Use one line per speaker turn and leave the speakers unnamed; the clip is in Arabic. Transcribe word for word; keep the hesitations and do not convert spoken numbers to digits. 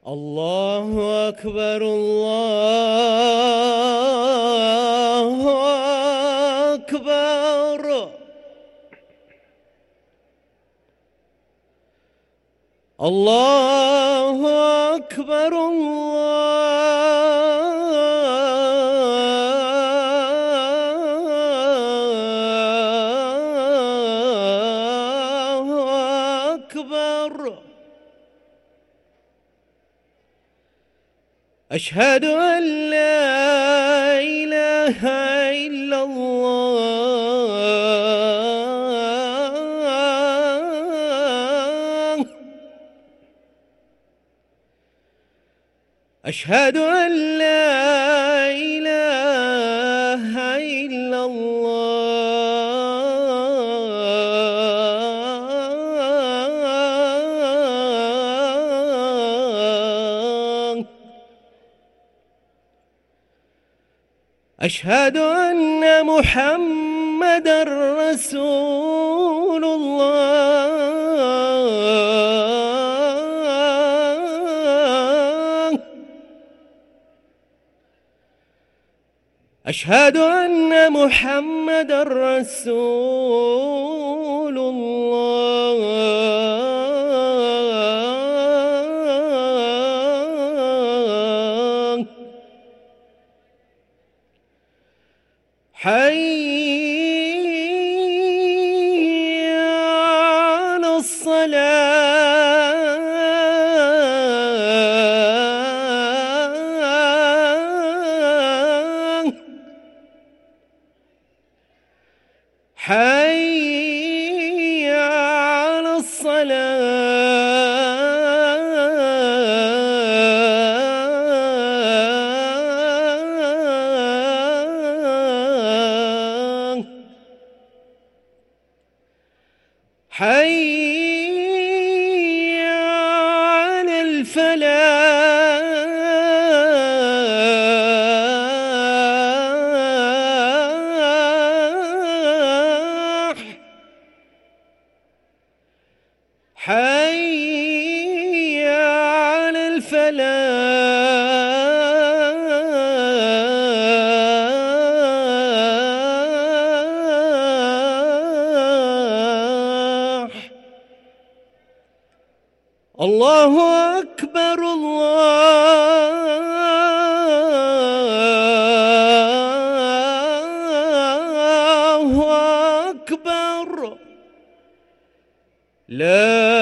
الله أكبر الله أكبر. الله أكبر الله أكبر. أشهد أن لا إله إلا الله. أشهد أن لا إله إلا الله. أشهد أن محمدًا رسول الله. أشهد أن محمدًا رسول الله. حي على الصلاة. حي على الصلاة. حي على الفلاح. حي على الفلاح. الله أكبر الله أكبر. لا